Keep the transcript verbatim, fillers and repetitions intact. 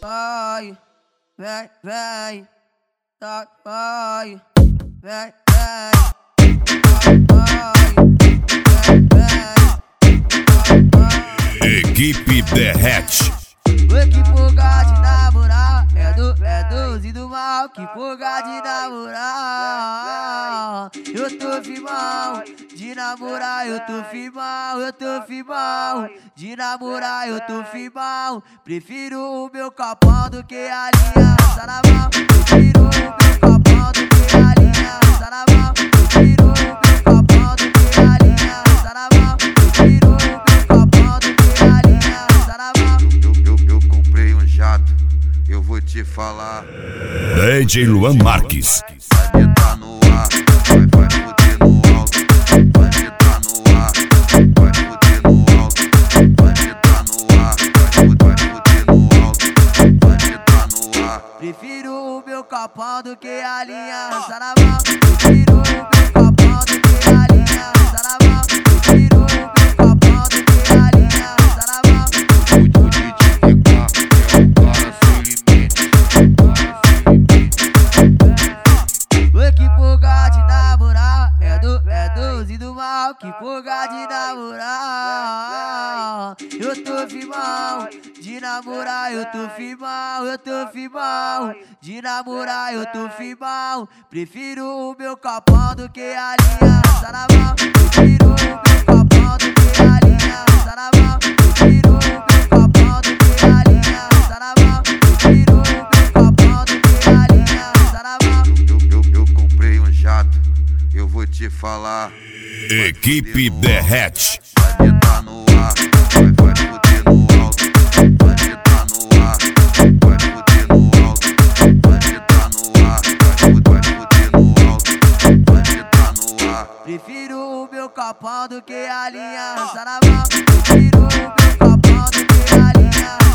vai, vem, vem, tá, vai, vem, vem, Equipe Derrete. Oi, que fuga de namorar, é do, é doze do mal, que fuga de namorar. Eu tô firmão, de namorar eu tô firmão, eu tô firmão, de namorar eu tô firmão. Prefiro o meu capão do que a aliança na mão. Prefiro o meu capão do que a aliança na mão. Prefiro o meu capão do que a aliança na mão. Prefiro o meu capão do que a aliança na mão. Eu, eu, eu comprei um jato, eu vou te falar. D J Luan Marques. Vai me dar no ar, vai, vai fuder no alto. Vai me dar no ar, vai fuder no alto. Vai me dar no ar, vai fuder, vai fuder no alto. Vai me dar no ar. Prefiro o meu capão do que a aliança na mão. Prefiro o meu capão do que a aliança na mão. Prefiro o meu capão do que a aliança na mão. O D J P K é um cara sem limite, um cara sem limite. Oi, que fuga de namorar, é do, é doze do mal, que fuga de namorar. Eu tô firmão, de namorar eu tô firmão, eu tô firmão, de namorar eu tô firmão. Prefiro o meu capão do que a aliança na mão. Prefiro o meu capão do que a aliança na mão. Prefiro o meu capão do que a aliança na mão. Prefiro o meu capão do que a aliança na mão. Eu, eu, eu comprei um jato, eu vou te falar. Equipe Derrete. Vai me dar no ar, vai, vai fuder no alto. Vai me dar no ar, vai fuder no alto. Vai me dar no ar, vai fuder, vai fuder no alto. Vai me dar no ar. Prefiro o meu capão do que a aliança na mão. Prefiro o meu capão do que a aliança